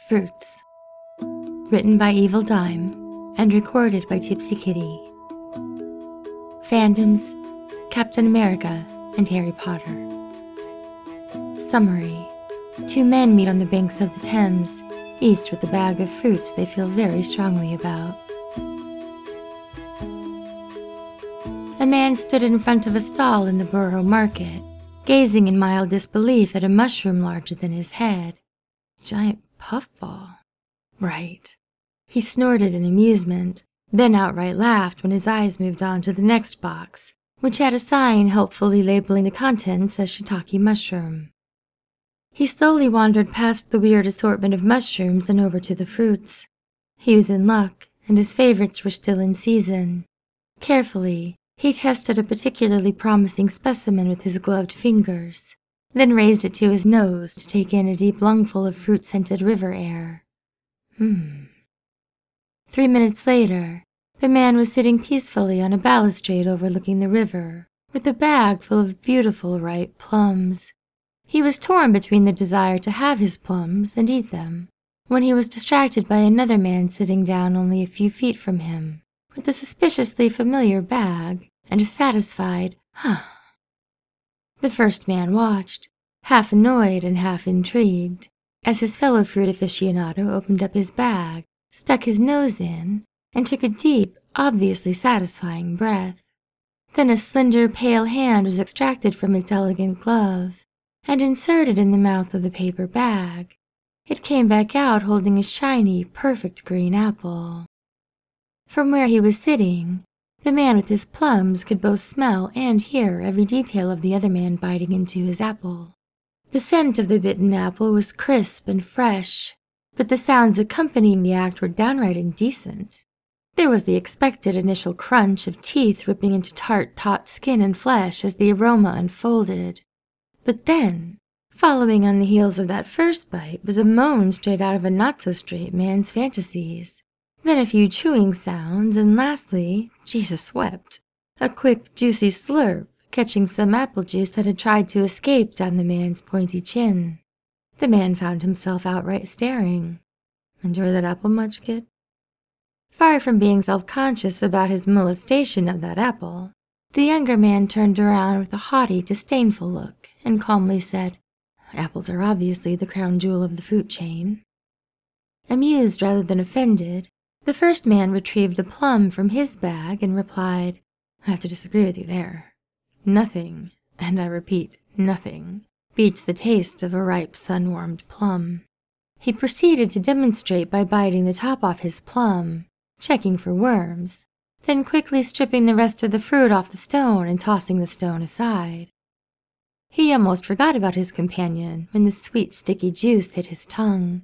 Fruits. Written by Evil Dime and recorded by Tipsy Kitty. Fandoms: Captain America and Harry Potter. Summary: two men meet on the banks of the Thames, each with a bag of fruits they feel very strongly about. A man stood in front of a stall in the Borough Market, gazing in mild disbelief at a mushroom larger than his head. Giant puffball. Right. He snorted in amusement, then outright laughed when his eyes moved on to the next box, which had a sign helpfully labeling the contents as shiitake mushroom. He slowly wandered past the weird assortment of mushrooms and over to the fruits. He was in luck, and his favorites were still in season. Carefully, he tested a particularly promising specimen with his gloved fingers, then raised it to his nose to take in a deep lungful of fruit-scented river air. 3 minutes later, the man was sitting peacefully on a balustrade overlooking the river, with a bag full of beautiful ripe plums. He was torn between the desire to have his plums and eat them, when he was distracted by another man sitting down only a few feet from him, with a suspiciously familiar bag and a satisfied, "Huh." The first man watched, half annoyed and half intrigued, as his fellow fruit aficionado opened up his bag, stuck his nose in, and took a deep, obviously satisfying breath. Then a slender, pale hand was extracted from its elegant glove and inserted in the mouth of the paper bag. It came back out holding a shiny, perfect green apple. From where he was sitting, the man with his plums could both smell and hear every detail of the other man biting into his apple. The scent of the bitten apple was crisp and fresh, but the sounds accompanying the act were downright indecent. There was the expected initial crunch of teeth ripping into tart, taut skin and flesh as the aroma unfolded. But then, following on the heels of that first bite was a moan straight out of a not-so-straight man's fantasies. Then a few chewing sounds, and lastly, Jesus wept, a quick, juicy slurp, catching some apple juice that had tried to escape down the man's pointy chin. The man found himself outright staring. "Enjoy that apple much, kid?" Far from being self-conscious about his molestation of that apple, the younger man turned around with a haughty, disdainful look and calmly said, "Apples are obviously the crown jewel of the fruit chain." Amused rather than offended, the first man retrieved a plum from his bag and replied, "I have to disagree with you there. Nothing, and I repeat, nothing, beats the taste of a ripe sun-warmed plum." He proceeded to demonstrate by biting the top off his plum, checking for worms, then quickly stripping the rest of the fruit off the stone and tossing the stone aside. He almost forgot about his companion when the sweet, sticky juice hit his tongue.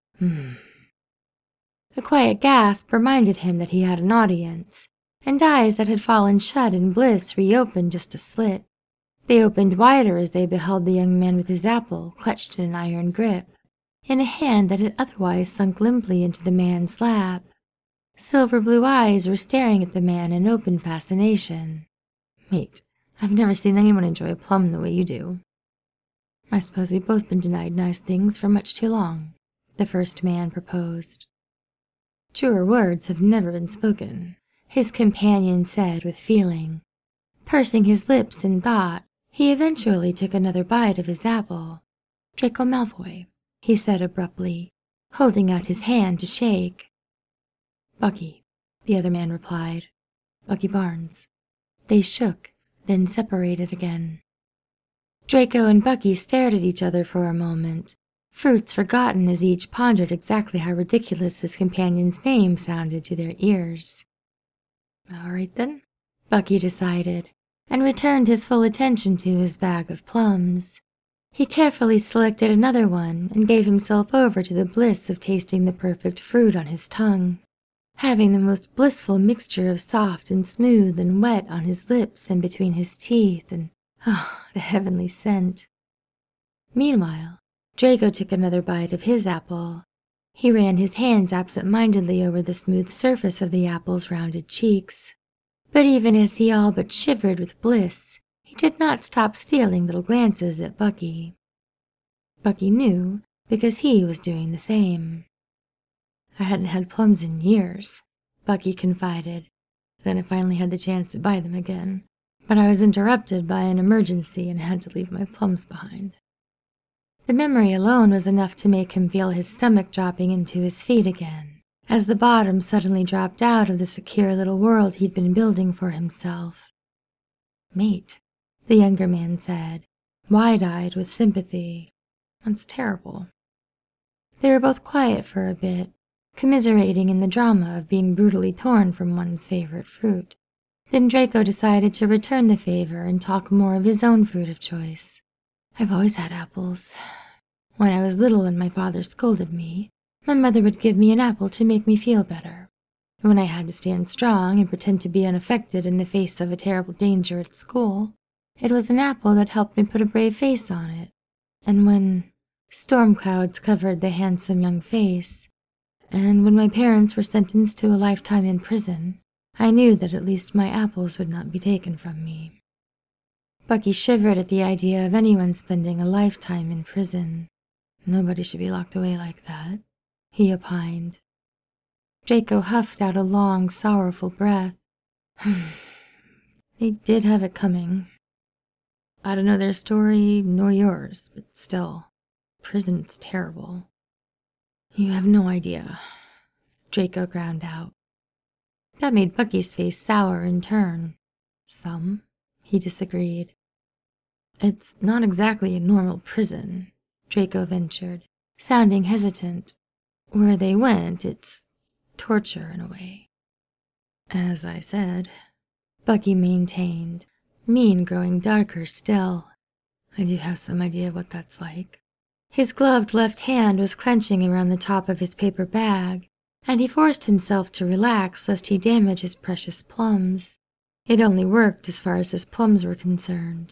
A quiet gasp reminded him that he had an audience, and eyes that had fallen shut in bliss reopened just a slit. They opened wider as they beheld the young man with his apple clutched in an iron grip, in a hand that had otherwise sunk limply into the man's lap. Silver-blue eyes were staring at the man in open fascination. "Mate, I've never seen anyone enjoy a plum the way you do." "I suppose we've both been denied nice things for much too long," the first man proposed. "Truer words have never been spoken," his companion said with feeling. Pursing his lips in thought, he eventually took another bite of his apple. "Draco Malfoy," he said abruptly, holding out his hand to shake. "Bucky," the other man replied. "Bucky Barnes." They shook, then separated again. Draco and Bucky stared at each other for a moment, fruits forgotten as each pondered exactly how ridiculous his companion's name sounded to their ears. "All right then," Bucky decided, and returned his full attention to his bag of plums. He carefully selected another one and gave himself over to the bliss of tasting the perfect fruit on his tongue, having the most blissful mixture of soft and smooth and wet on his lips and between his teeth, and the heavenly scent. Meanwhile, Draco took another bite of his apple. He ran his hands absent-mindedly over the smooth surface of the apple's rounded cheeks. But even as he all but shivered with bliss, he did not stop stealing little glances at Bucky. Bucky knew because he was doing the same. I hadn't had plums in years, Bucky confided. Then I finally had the chance to buy them again. But I was interrupted by an emergency and had to leave my plums behind. The memory alone was enough to make him feel his stomach dropping into his feet again, as the bottom suddenly dropped out of the secure little world he'd been building for himself. "Mate," the younger man said, wide-eyed with sympathy. "That's terrible." They were both quiet for a bit, commiserating in the drama of being brutally torn from one's favorite fruit. Then Draco decided to return the favor and talk more of his own fruit of choice. "I've always had apples. When I was little and my father scolded me, my mother would give me an apple to make me feel better. When I had to stand strong and pretend to be unaffected in the face of a terrible danger at school, it was an apple that helped me put a brave face on it. And when storm clouds covered the handsome young face, and when my parents were sentenced to a lifetime in prison, I knew that at least my apples would not be taken from me." Bucky shivered at the idea of anyone spending a lifetime in prison. "Nobody should be locked away like that," he opined. Draco huffed out a long, sorrowful breath. "They did have it coming. I don't know their story nor yours, but still, prison's terrible." "You have no idea," Draco ground out. That made Bucky's face sour in turn. "Some," he disagreed. "It's not exactly a normal prison," Draco ventured, sounding hesitant. "Where they went, it's torture in a way." "As I said," Bucky maintained, mien growing darker still, "I do have some idea of what that's like." His gloved left hand was clenching around the top of his paper bag, and he forced himself to relax lest he damage his precious plums. It only worked as far as his plums were concerned.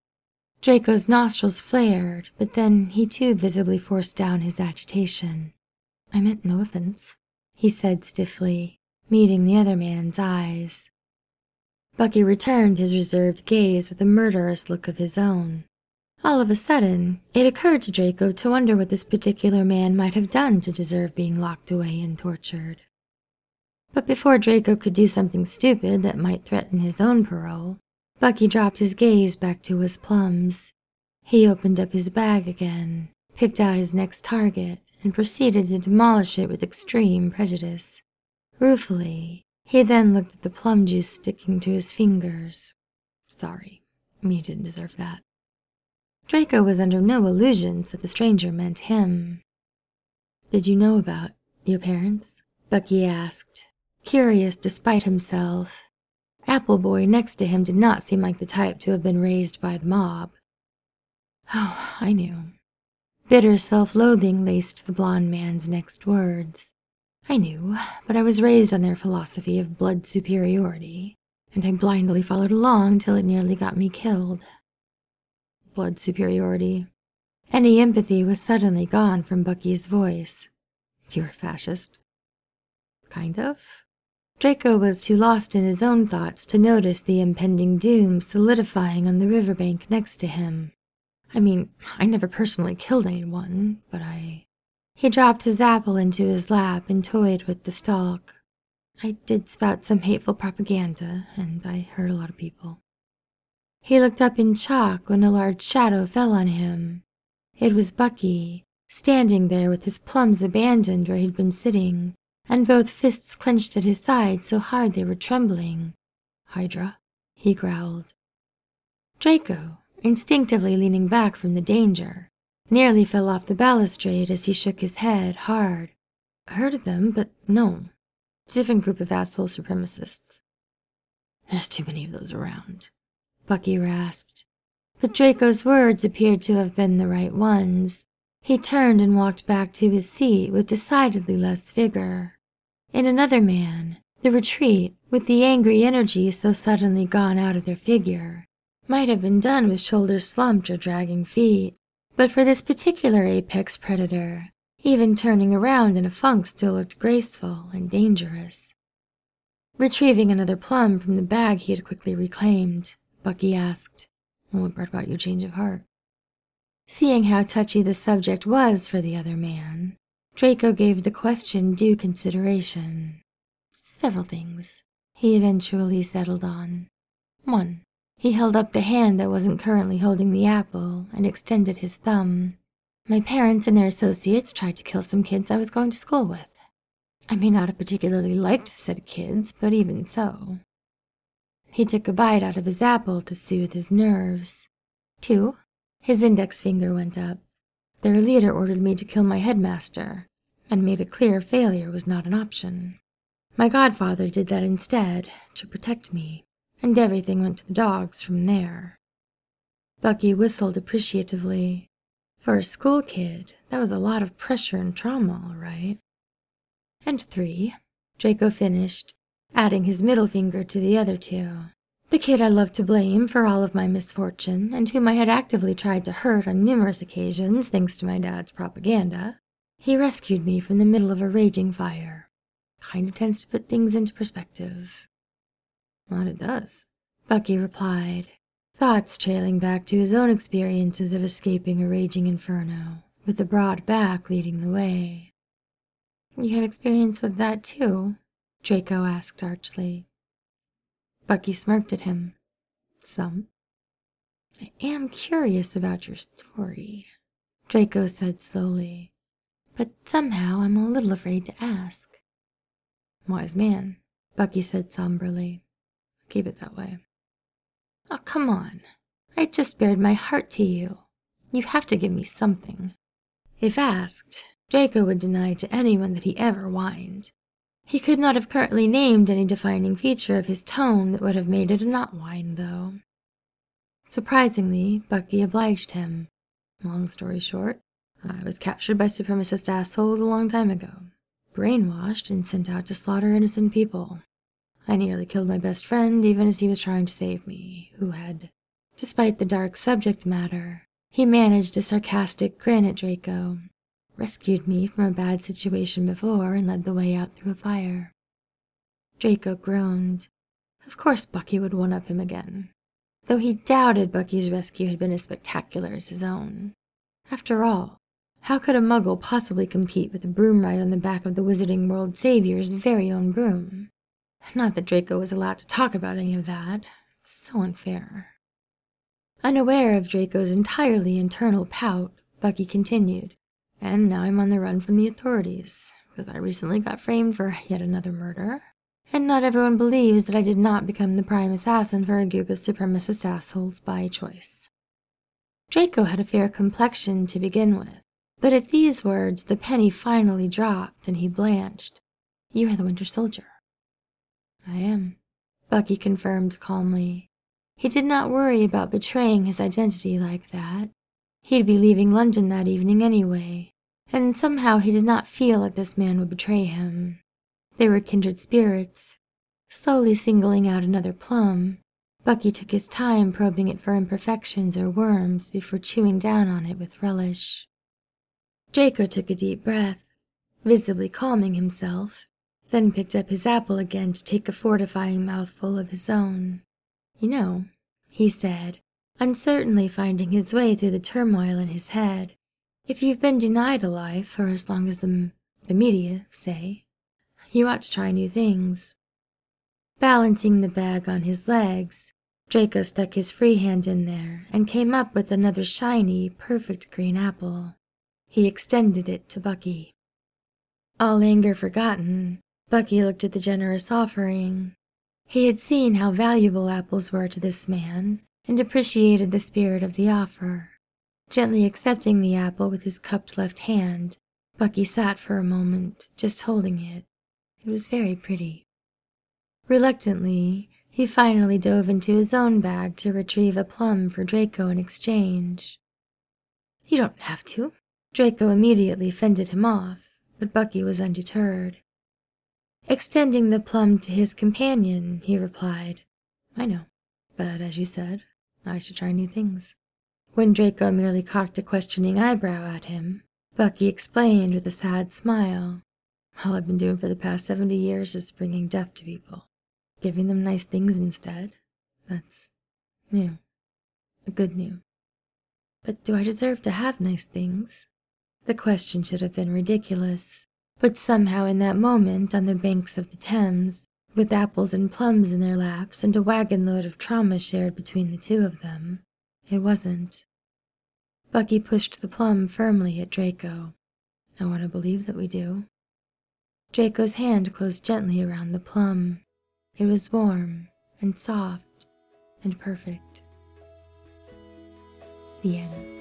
Draco's nostrils flared, but then he too visibly forced down his agitation. "I meant no offense," he said stiffly, meeting the other man's eyes. Bucky returned his reserved gaze with a murderous look of his own. All of a sudden, it occurred to Draco to wonder what this particular man might have done to deserve being locked away and tortured. But before Draco could do something stupid that might threaten his own parole, Bucky dropped his gaze back to his plums. He opened up his bag again, picked out his next target, and proceeded to demolish it with extreme prejudice. Ruefully, he then looked at the plum juice sticking to his fingers. "Sorry, you didn't deserve that." Draco was under no illusions that the stranger meant him. "Did you know about your parents?" Bucky asked, curious despite himself. Appleboy next to him did not seem like the type to have been raised by the mob. "Oh, I knew." Bitter self-loathing laced the blond man's next words. "I knew, but I was raised on their philosophy of blood superiority, and I blindly followed along till it nearly got me killed." Blood superiority. Any empathy was suddenly gone from Bucky's voice. "You're a fascist." "Kind of." Draco was too lost in his own thoughts to notice the impending doom solidifying on the riverbank next to him. "I mean, I never personally killed anyone, but I—" He dropped his apple into his lap and toyed with the stalk. "I did spout some hateful propaganda, and I hurt a lot of people." He looked up in shock when a large shadow fell on him. It was Bucky, standing there with his plums abandoned where he'd been sitting, and both fists clenched at his sides so hard they were trembling. "Hydra," he growled. Draco, instinctively leaning back from the danger, nearly fell off the balustrade as he shook his head hard. "Heard of them, but no. Different group of asshole supremacists." "There's too many of those around," Bucky rasped. But Draco's words appeared to have been the right ones. He turned and walked back to his seat with decidedly less vigor. In another man, the retreat, with the angry energy so suddenly gone out of their figure, might have been done with shoulders slumped or dragging feet. But for this particular apex predator, even turning around in a funk still looked graceful and dangerous. Retrieving another plum from the bag he had quickly reclaimed, Bucky asked, "What brought about your change of heart?" Seeing how touchy the subject was for the other man, Draco gave the question due consideration. Several things he eventually settled on. 1. He held up the hand that wasn't currently holding the apple and extended his thumb. My parents and their associates tried to kill some kids I was going to school with. I may not have particularly liked the set of kids, but even so. He took a bite out of his apple to soothe his nerves. 2. His index finger went up. Their leader ordered me to kill my headmaster, and made it clear failure was not an option. My godfather did that instead, to protect me, and everything went to the dogs from there. Bucky whistled appreciatively. For a school kid, that was a lot of pressure and trauma, all right. And 3, Draco finished, adding his middle finger to the other 2. The kid I loved to blame for all of my misfortune, and whom I had actively tried to hurt on numerous occasions thanks to my dad's propaganda, he rescued me from the middle of a raging fire. Kind of tends to put things into perspective. Well, it does, Bucky replied, thoughts trailing back to his own experiences of escaping a raging inferno, with the broad back leading the way. You have experience with that too? Draco asked archly. Bucky smirked at him. Some. I am curious about your story, Draco said slowly, but somehow I'm a little afraid to ask. Wise man, Bucky said somberly. Keep it that way. Oh, come on. I just bared my heart to you. You have to give me something. If asked, Draco would deny to anyone that he ever whined. He could not have currently named any defining feature of his tone that would have made it a not whine, though. Surprisingly, Bucky obliged him. Long story short, I was captured by supremacist assholes a long time ago, brainwashed and sent out to slaughter innocent people. I nearly killed my best friend even as he was trying to save me, who had, despite the dark subject matter, he managed a sarcastic grin at Draco, rescued me from a bad situation before and led the way out through a fire. Draco groaned. Of course Bucky would one-up him again, though he doubted Bucky's rescue had been as spectacular as his own. After all, how could a muggle possibly compete with a broom ride on the back of the Wizarding World Savior's very own broom? Not that Draco was allowed to talk about any of that. So unfair. Unaware of Draco's entirely internal pout, Bucky continued. And now I'm on the run from the authorities, because I recently got framed for yet another murder. And not everyone believes that I did not become the prime assassin for a group of supremacist assholes by choice. Draco had a fair complexion to begin with, but at these words the penny finally dropped and he blanched. You are the Winter Soldier. I am, Bucky confirmed calmly. He did not worry about betraying his identity like that. He'd be leaving London that evening anyway, and somehow he did not feel like this man would betray him. They were kindred spirits. Slowly singling out another plum, Bucky took his time probing it for imperfections or worms before chewing down on it with relish. Draco took a deep breath, visibly calming himself, then picked up his apple again to take a fortifying mouthful of his own. You know, he said, uncertainly finding his way through the turmoil in his head, if you've been denied a life for as long as the media say, you ought to try new things. Balancing the bag on his legs, Draco stuck his free hand in there and came up with another shiny, perfect green apple. He extended it to Bucky. All anger forgotten, Bucky looked at the generous offering. He had seen how valuable apples were to this man and appreciated the spirit of the offer. Gently accepting the apple with his cupped left hand, Bucky sat for a moment, just holding it. It was very pretty. Reluctantly, he finally dove into his own bag to retrieve a plum for Draco in exchange. You don't have to. Draco immediately fended him off, but Bucky was undeterred. Extending the plum to his companion, he replied, I know, but as you said, I should try new things. When Draco merely cocked a questioning eyebrow at him, Bucky explained with a sad smile, all I've been doing for the past 70 years is bringing death to people. Giving them nice things instead. That's new. A good new. But do I deserve to have nice things? The question should have been ridiculous, but somehow in that moment on the banks of the Thames, with apples and plums in their laps and a wagon load of trauma shared between the two of them, it wasn't. Bucky pushed the plum firmly at Draco. I want to believe that we do. Draco's hand closed gently around the plum. It was warm and soft and perfect. The end.